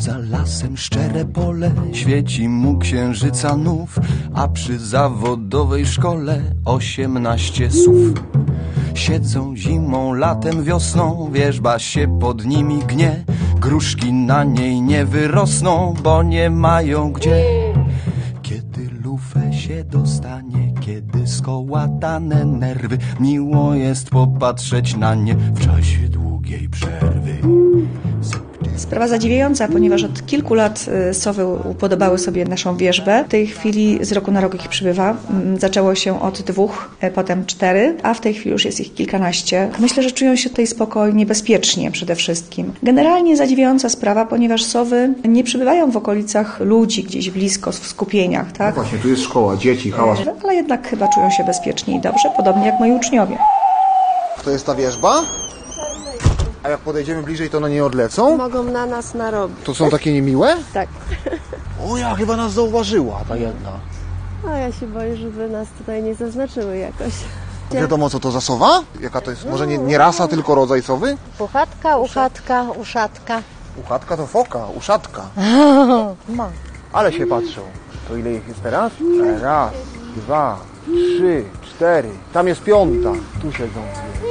Za lasem szczere pole, świeci mu księżyca nów, a przy zawodowej szkole 18 sów. Siedzą zimą, latem, wiosną, wierzba się pod nimi gnie. Gruszki na niej nie wyrosną, bo nie mają gdzie. Kiedy lufę się dostanie, kiedy skołatane nerwy, miło jest popatrzeć na nie w czasie długiej przerwy. Sprawa zadziwiająca, ponieważ od kilku lat sowy upodobały sobie naszą wierzbę. W tej chwili z roku na rok ich przybywa. Zaczęło się od 2, potem 4, a w tej chwili już jest ich kilkanaście. Myślę, że czują się tutaj spokojnie, bezpiecznie przede wszystkim. Generalnie zadziwiająca sprawa, ponieważ sowy nie przybywają w okolicach ludzi, gdzieś blisko, w skupieniach, tak? No właśnie, tu jest szkoła, dzieci, hałas. Ale jednak chyba czują się bezpiecznie i dobrze, podobnie jak moi uczniowie. To jest ta wierzba? A jak podejdziemy bliżej, to one nie odlecą? Mogą na nas narobić. To są takie niemiłe? Tak. O, ja chyba nas zauważyła ta jedna. A ja się boję, żeby nas tutaj nie zaznaczyły jakoś. Wiadomo, co to za sowa? Jaka to jest? Może nie rasa, tylko rodzaj sowy? Puchatka, uszatka, uszatka. Uchatka to foka, uszatka. Ale się patrzą. To ile ich jest teraz? 1, 2, 3, 4. Tam jest 5. Tu siedzą.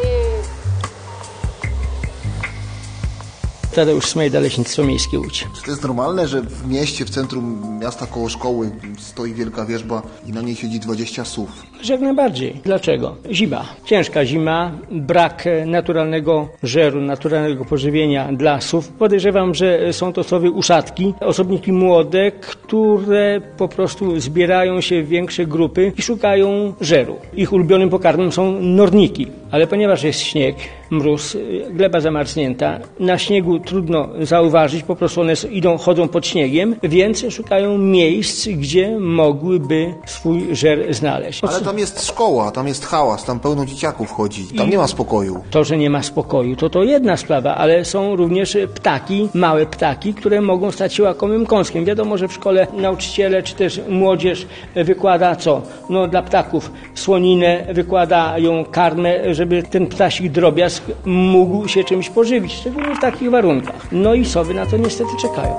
Tadeusz Smejda, Leśnictwo Miejskie Łódź. Czy to jest normalne, że w mieście, w centrum miasta koło szkoły stoi wielka wierzba i na niej siedzi 20 sów? Jak najbardziej. Dlaczego? Zima. Ciężka zima, brak naturalnego żeru, naturalnego pożywienia dla sów. Podejrzewam, że są to sowy uszatki, osobniki młode, które po prostu zbierają się w większe grupy i szukają żeru. Ich ulubionym pokarmem są norniki, ale ponieważ jest śnieg, mróz, gleba zamarznięta, na śniegu trudno zauważyć, po prostu one chodzą pod śniegiem, więc szukają miejsc, gdzie mogłyby swój żer znaleźć. Ale tam jest szkoła, tam jest hałas, tam pełno dzieciaków chodzi, tam nie ma spokoju. To, że nie ma spokoju, to jedna sprawa, ale są również ptaki, małe ptaki, które mogą stać się łakomym kąskiem. Wiadomo, że w szkole nauczyciele czy też młodzież wykłada co? No dla ptaków słoninę, wykładają karmę, żeby ten ptasik drobiazg mógł się czymś pożywić, szczególnie w takich warunkach. No i sowy na to niestety czekają.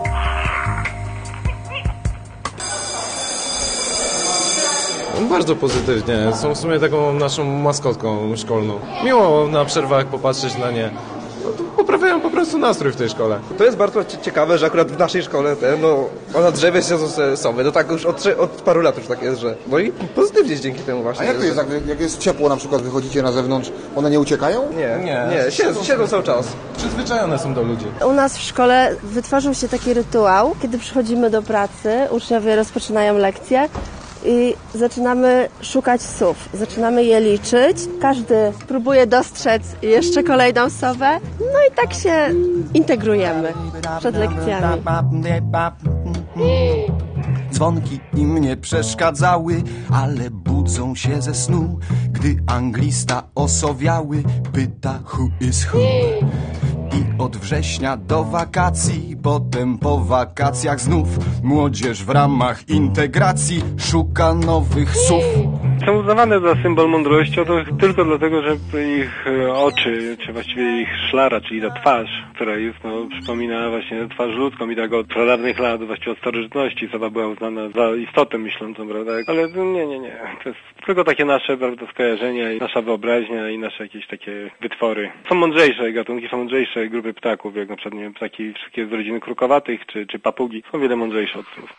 Bardzo pozytywnie. Są w sumie taką naszą maskotką szkolną. Miło na przerwach popatrzeć na nie. Poprawiają po prostu nastrój w tej szkole. To jest bardzo ciekawe, że akurat w naszej szkole na drzewie siedzą sowy. No tak już od paru lat już tak jest, że... No i pozytywnie dzięki temu właśnie. A jak to jest, jak jest ciepło, na przykład wychodzicie na zewnątrz, one nie uciekają? Nie, siedzą cały czas. Przyzwyczajone są do ludzi. U nas w szkole wytworzył się taki rytuał, kiedy przychodzimy do pracy, uczniowie rozpoczynają lekcje i zaczynamy szukać sów, zaczynamy je liczyć. Każdy próbuje dostrzec jeszcze kolejną sowę, no i tak się integrujemy przed lekcjami. Dzwonki im nie przeszkadzały, ale budzą się ze snu, gdy anglista osowiały pyta who is who. I od września do wakacji, potem po wakacjach znów młodzież w ramach integracji szuka nowych sów. Są uznawane za symbol mądrości, to tylko dlatego, że ich oczy, czy właściwie ich szlara, czyli ta twarz, która jest, przypomina właśnie twarz ludzką i tak od pradawnych lat, właściwie od starożytności, sowa była uznana za istotę myślącą, prawda? Ale nie. To jest tylko takie nasze, prawda, skojarzenia i nasza wyobraźnia i nasze jakieś takie wytwory. Są mądrzejsze gatunki, są mądrzejsze grupy ptaków, jak na przykład, nie wiem, ptaki wszystkie z rodziny krukowatych, czy papugi. Są wiele mądrzejsze od słów.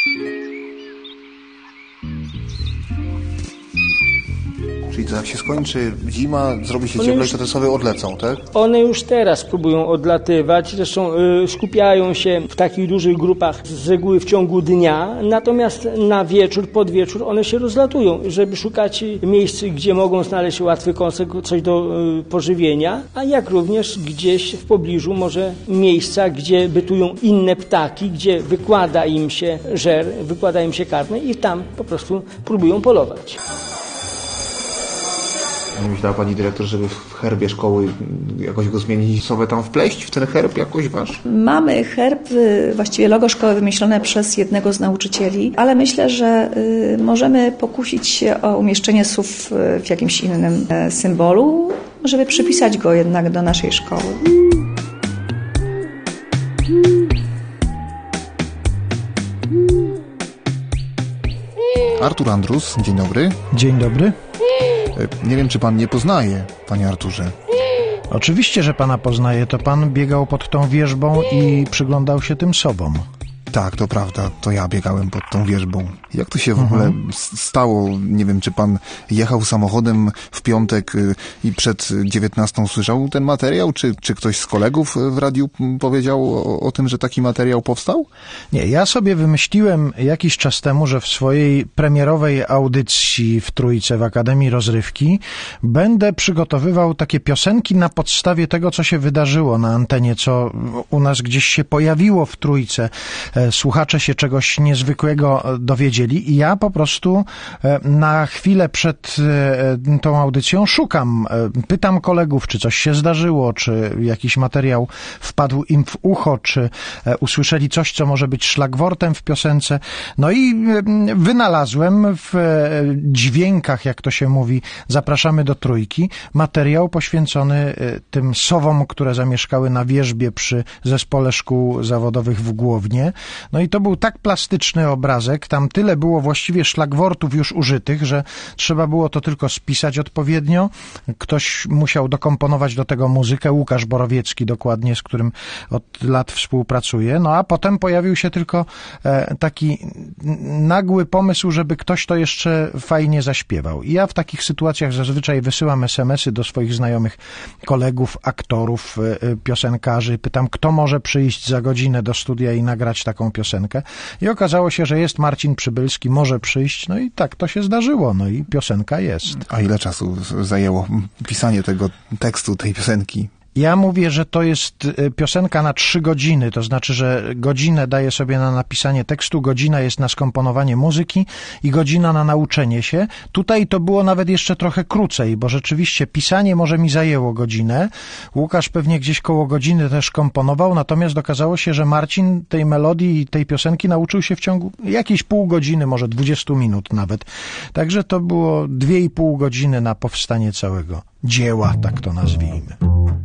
Czyli to jak się skończy zima, zrobi się cieplej, to te sowy odlecą, tak? One już teraz próbują odlatywać, zresztą skupiają się w takich dużych grupach z reguły w ciągu dnia, natomiast na wieczór, pod wieczór one się rozlatują, żeby szukać miejsc, gdzie mogą znaleźć łatwy kąsek, coś do pożywienia, a jak również gdzieś w pobliżu może miejsca, gdzie bytują inne ptaki, gdzie wykłada im się żer, wykłada im się karmę i tam po prostu próbują polować. Nie myślała pani dyrektor, żeby w herbie szkoły jakoś go zmienić, sowę tam wpleść w ten herb jakoś wasz? Mamy herb, właściwie logo szkoły wymyślone przez jednego z nauczycieli, ale myślę, że możemy pokusić się o umieszczenie sów w jakimś innym symbolu, żeby przypisać go jednak do naszej szkoły. Artur Andrus, dzień dobry. Dzień dobry. Nie wiem, czy pan nie poznaje, panie Arturze. Oczywiście, że pana poznaję. To pan biegał pod tą wierzbą i przyglądał się tym sowom. Tak, to prawda, to ja biegałem pod tą wierzbą. Jak to się w ogóle stało? Nie wiem, czy pan jechał samochodem w piątek i przed 19 słyszał ten materiał? Czy ktoś z kolegów w radiu powiedział o tym, że taki materiał powstał? Nie, ja sobie wymyśliłem jakiś czas temu, że w swojej premierowej audycji w Trójce w Akademii Rozrywki będę przygotowywał takie piosenki na podstawie tego, co się wydarzyło na antenie, co u nas gdzieś się pojawiło w Trójce. Słuchacze się czegoś niezwykłego dowiedzieli i ja po prostu na chwilę przed tą audycją szukam, pytam kolegów, czy coś się zdarzyło, czy jakiś materiał wpadł im w ucho, czy usłyszeli coś, co może być szlagwortem w piosence. No i wynalazłem w dźwiękach, jak to się mówi, zapraszamy do Trójki, materiał poświęcony tym sowom, które zamieszkały na wierzbie przy Zespole Szkół Zawodowych w Głownie. No i to był tak plastyczny obrazek, tam tyle było właściwie szlagwortów już użytych, że trzeba było to tylko spisać odpowiednio. Ktoś musiał dokomponować do tego muzykę, Łukasz Borowiecki dokładnie, z którym od lat współpracuję. No a potem pojawił się tylko taki nagły pomysł, żeby ktoś to jeszcze fajnie zaśpiewał. I ja w takich sytuacjach zazwyczaj wysyłam SMS-y do swoich znajomych kolegów, aktorów, piosenkarzy. Pytam, kto może przyjść za godzinę do studia i nagrać taką piosenkę. I okazało się, że jest Marcin Przybylski, może przyjść. No i tak to się zdarzyło. No i piosenka jest. A ile czasu zajęło pisanie tego tekstu, tej piosenki? Ja mówię, że to jest piosenka na 3 godziny, to znaczy, że godzinę daję sobie na napisanie tekstu, godzina jest na skomponowanie muzyki i godzina na nauczenie się. Tutaj to było nawet jeszcze trochę krócej, bo rzeczywiście pisanie może mi zajęło godzinę. Łukasz pewnie gdzieś koło godziny też komponował, natomiast okazało się, że Marcin tej melodii i tej piosenki nauczył się w ciągu jakiejś pół godziny, może 20 minut nawet. Także to było 2,5 godziny na powstanie całego dzieła, tak to nazwijmy.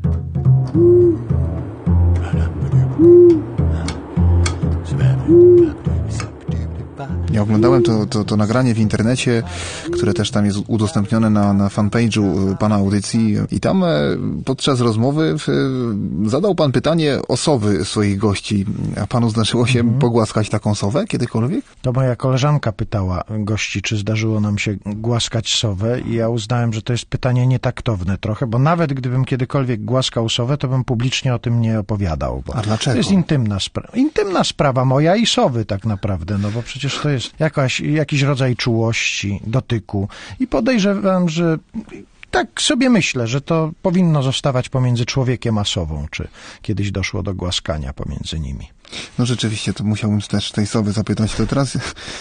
Ja oglądałem to nagranie w internecie, które też tam jest udostępnione na fanpage'u pana audycji i tam podczas rozmowy zadał pan pytanie o sowy swoich gości. A panu zdarzyło się pogłaskać taką sowę kiedykolwiek? To moja koleżanka pytała gości, czy zdarzyło nam się głaskać sowę i ja uznałem, że to jest pytanie nietaktowne trochę, bo nawet gdybym kiedykolwiek głaskał sowę, to bym publicznie o tym nie opowiadał. Bo a dlaczego? To jest intymna sprawa moja i sowy tak naprawdę, no bo przecież to jest jakiś rodzaj czułości, dotyku i podejrzewam, że tak sobie myślę, że to powinno zostawać pomiędzy człowiekiem a sową, czy kiedyś doszło do głaskania pomiędzy nimi. No rzeczywiście, to musiałbym też tej sowy zapytać. To teraz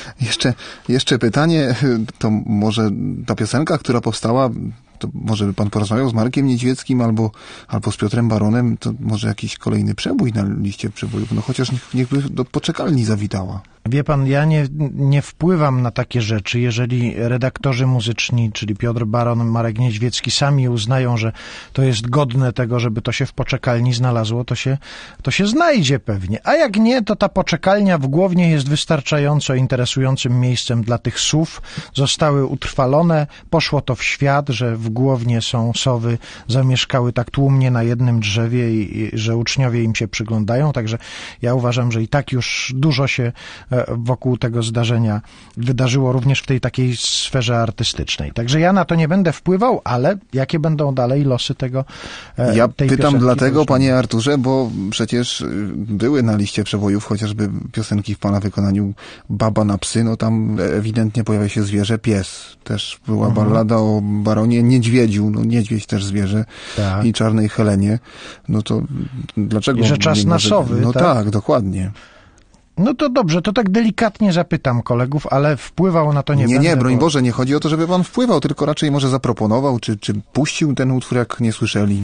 jeszcze pytanie, to może ta piosenka, która powstała, to może by pan porozmawiał z Markiem Niedźwieckim albo z Piotrem Baronem, to może jakiś kolejny przebój na liście przebojów, no chociaż niechby do poczekalni zawitała. Wie pan, ja nie wpływam na takie rzeczy. Jeżeli redaktorzy muzyczni, czyli Piotr Baron, Marek Niedźwiecki sami uznają, że to jest godne tego, żeby to się w poczekalni znalazło, to się znajdzie pewnie. A jak nie, to ta poczekalnia w Głownie jest wystarczająco interesującym miejscem dla tych sów. Zostały utrwalone, poszło to w świat, że w Głownie są sowy, zamieszkały tak tłumnie na jednym drzewie i że uczniowie im się przyglądają. Także ja uważam, że i tak już dużo się wokół tego zdarzenia wydarzyło również w tej takiej sferze artystycznej. Także ja na to nie będę wpływał, ale jakie będą dalej losy tego Ja tej pytam piosenki, dlatego, panie Arturze, bo przecież były na liście przebojów chociażby piosenki w pana wykonaniu Baba na psy, no tam ewidentnie pojawia się zwierzę, pies. Też była ballada o baronie niedźwiedziu, no niedźwiedź też zwierzę, tak. I Czarnej Helenie. No to dlaczego... I że czas na sowy, no tak, dokładnie. No to dobrze, to tak delikatnie zapytam kolegów, ale wpływał na to nie będę. Nie, broń Boże, nie chodzi o to, żeby pan wpływał, tylko raczej może zaproponował, czy puścił ten utwór, jak nie słyszeli.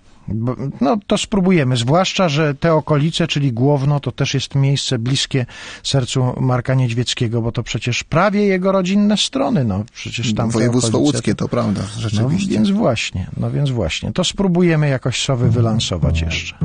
No to spróbujemy, zwłaszcza, że te okolice, czyli Głowno, to też jest miejsce bliskie sercu Marka Niedźwieckiego, bo to przecież prawie jego rodzinne strony, no przecież tam województwo łódzkie, to prawda, rzeczywiście. No więc właśnie, to spróbujemy jakoś sowy wylansować jeszcze.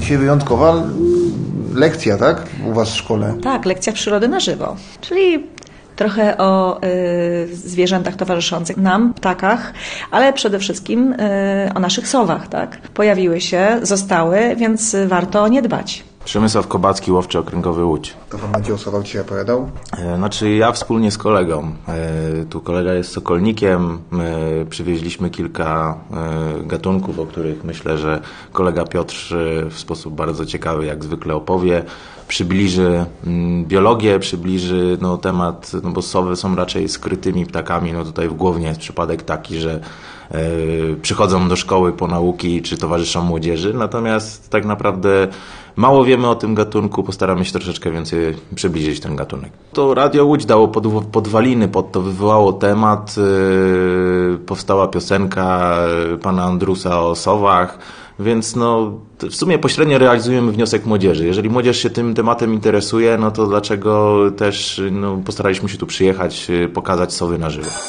Dzisiaj wyjątkowa lekcja, tak? U was w szkole. Tak, lekcja przyrody na żywo, czyli trochę o zwierzętach towarzyszących nam, ptakach, ale przede wszystkim o naszych sowach, tak? Pojawiły się, zostały, więc warto o nie dbać. Przemysław Kobacki, Łowczy Okręgowy Łódź. To pan będzie o sowach dzisiaj opowiadał? Znaczy ja wspólnie z kolegą. Tu kolega jest sokolnikiem. Przywieźliśmy kilka gatunków, o których myślę, że kolega Piotr w sposób bardzo ciekawy jak zwykle opowie. Przybliży biologię, przybliży temat, bo sowy są raczej skrytymi ptakami. Tutaj w Głownie jest przypadek taki, że przychodzą do szkoły po nauki, czy towarzyszą młodzieży, natomiast tak naprawdę mało wiemy o tym gatunku, postaramy się troszeczkę więcej przybliżyć ten gatunek. To Radio Łódź dało podwaliny, pod to wywołało temat, powstała piosenka pana Andrusa o sowach, więc w sumie pośrednio realizujemy wniosek młodzieży. Jeżeli młodzież się tym tematem interesuje, to dlaczego też postaraliśmy się tu przyjechać, pokazać sowy na żywo.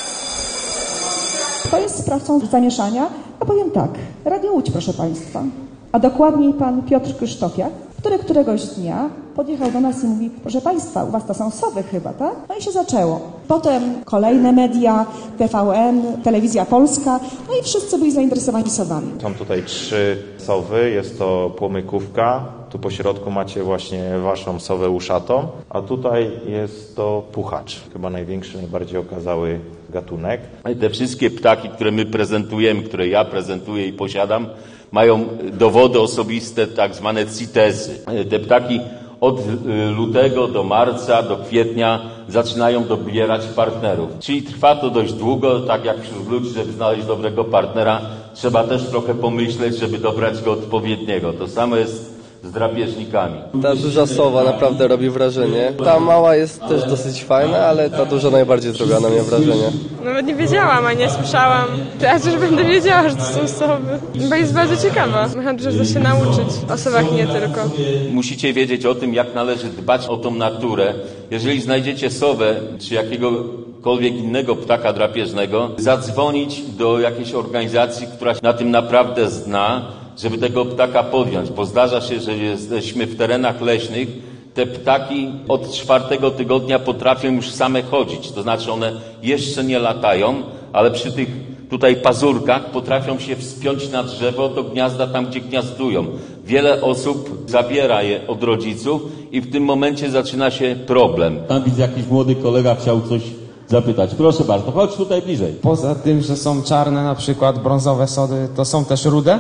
Kto jest sprawcą zamieszania? Ja powiem tak, Radio Łódź, proszę Państwa, a dokładniej pan Piotr Krzysztofiak, który któregoś dnia podjechał do nas i mówi: proszę Państwa, u Was to są sowy chyba, tak? No i się zaczęło. Potem kolejne media, TVN, Telewizja Polska, no i wszyscy byli zainteresowani sowami. Są tutaj 3 sowy, jest to płomykówka, tu po środku macie właśnie waszą sowę uszatą, a tutaj jest to puchacz, chyba największy, najbardziej okazały gatunek. Te wszystkie ptaki, które my prezentujemy, które ja prezentuję i posiadam, mają dowody osobiste, tak zwane CITES-y. Te ptaki od lutego do marca, do kwietnia zaczynają dobierać partnerów. Czyli trwa to dość długo, tak jak wśród ludzi, żeby znaleźć dobrego partnera, trzeba też trochę pomyśleć, żeby dobrać go odpowiedniego. To samo jest z drapieżnikami. Ta duża sowa naprawdę robi wrażenie. Ta mała jest też dosyć fajna, ale ta duża najbardziej zrobiła na mnie wrażenie. Nawet nie wiedziałam, a nie słyszałam. Teraz już będę wiedziała, że to są sowy. Bo jest bardzo ciekawa. Można dużo się nauczyć. O sowach nie tylko. Musicie wiedzieć o tym, jak należy dbać o tą naturę. Jeżeli znajdziecie sowę, czy jakiegokolwiek innego ptaka drapieżnego, zadzwonić do jakiejś organizacji, która się na tym naprawdę zna, żeby tego ptaka podjąć, bo zdarza się, że jesteśmy w terenach leśnych, te ptaki od 4. tygodnia potrafią już same chodzić, to znaczy one jeszcze nie latają, ale przy tych tutaj pazurkach potrafią się wspiąć na drzewo do gniazda tam, gdzie gniazdują. Wiele osób zabiera je od rodziców i w tym momencie zaczyna się problem. Tam widzę, jakiś młody kolega chciał coś zapytać. Proszę bardzo, chodź tutaj bliżej. Poza tym, że są czarne, na przykład brązowe sody, to są też rude?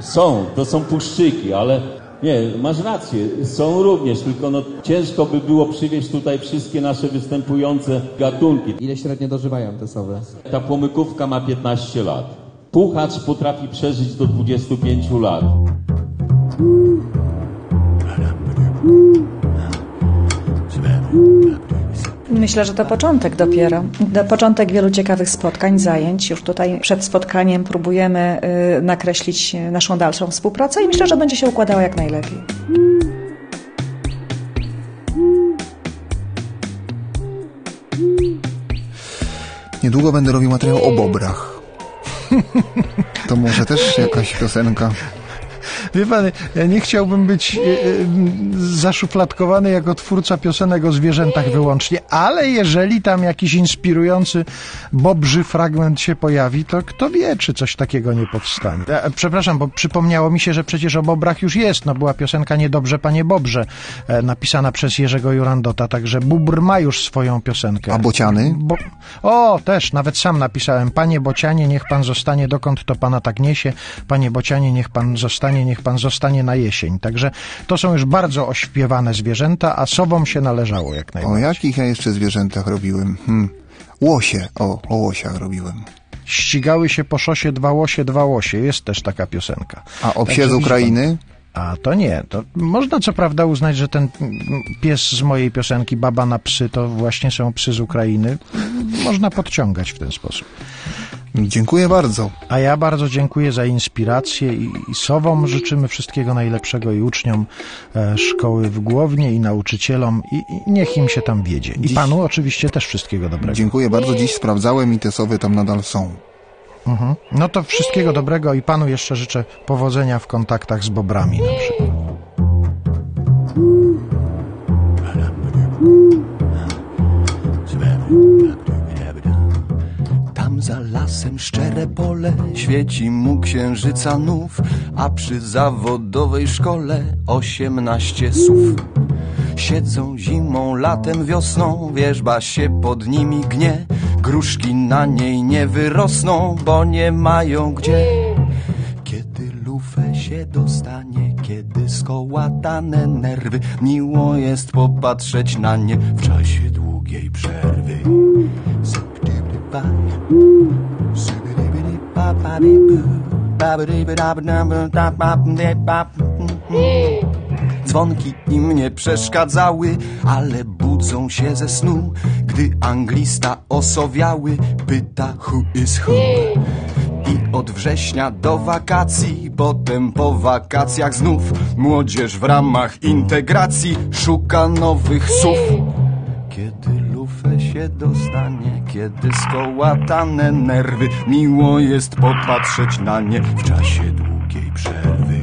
To są puszczyki, ale nie, masz rację, są również, tylko ciężko by było przywieźć tutaj wszystkie nasze występujące gatunki. Ile średnio dożywają te sowy? Ta płomykówka ma 15 lat. Puchacz potrafi przeżyć do 25 lat. Myślę, że to początek dopiero. Początek wielu ciekawych spotkań, zajęć. Już tutaj przed spotkaniem próbujemy nakreślić naszą dalszą współpracę i myślę, że będzie się układała jak najlepiej. Niedługo będę robił materiał o bobrach. To może też jakaś piosenka. Wie pan, ja nie chciałbym być zaszufladkowany jako twórca piosenek o zwierzętach wyłącznie, ale jeżeli tam jakiś inspirujący bobrzy fragment się pojawi, to kto wie, czy coś takiego nie powstanie. Przepraszam, bo przypomniało mi się, że przecież o bobrach już jest. Była piosenka Niedobrze, panie bobrze, napisana przez Jerzego Jurandota, także bóbr ma już swoją piosenkę. A bociany? Też, nawet sam napisałem. Panie bocianie, niech pan zostanie, dokąd to pana tak niesie. Panie bocianie, niech pan zostanie na jesień. Także to są już bardzo ośpiewane zwierzęta, a sowom się należało jak najbardziej. O jakich ja jeszcze zwierzętach robiłem? Łosie. O łosiach robiłem. Ścigały się po szosie dwa łosie. Jest też taka piosenka. A o psie z Ukrainy? A to nie. To można co prawda uznać, że ten pies z mojej piosenki, Baba na psy, to właśnie są psy z Ukrainy. Można podciągać w ten sposób. Dziękuję bardzo. A ja bardzo dziękuję za inspirację i sowom życzymy wszystkiego najlepszego i uczniom szkoły w Głownie i nauczycielom i niech im się tam wiedzie. I panu oczywiście też wszystkiego dobrego. Dziękuję bardzo. Dziś sprawdzałem i te sowy tam nadal są. No to wszystkiego dobrego i panu jeszcze życzę powodzenia w kontaktach z bobrami na przykład. Tam za lasem szczere pole, świeci mu księżyca nów, a przy zawodowej szkole 18 sów. Siedzą zimą, latem, wiosną, wierzba się pod nimi gnie. Gruszki na niej nie wyrosną, bo nie mają gdzie. Kiedy lufę się dostanie, kiedy skołatane nerwy, miło jest popatrzeć na nie w czasie długiej przerwy. Dzwonki im nie przeszkadzały, ale budzą się ze snu, gdy anglista osowiały pyta who is who. I od września do wakacji, potem po wakacjach znów młodzież w ramach integracji szuka nowych sów. Kiedy lufę się dostanie, kiedy skołatane nerwy, miło jest popatrzeć na nie w czasie długiej przerwy.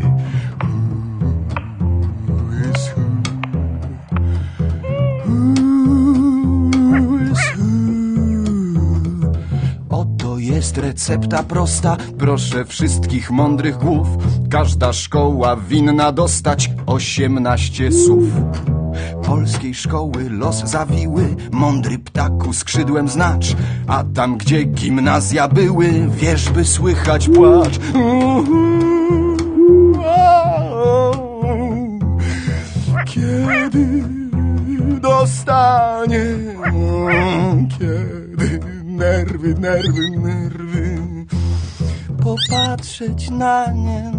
Oto jest recepta prosta, proszę wszystkich mądrych głów. Każda szkoła winna dostać 18 sów. Polskiej szkoły los zawiły, mądry ptaku skrzydłem znacz, a tam gdzie gimnazja były, wierzby słychać płacz. Kiedy dostanie, kiedy nerwy, popatrzeć na nie,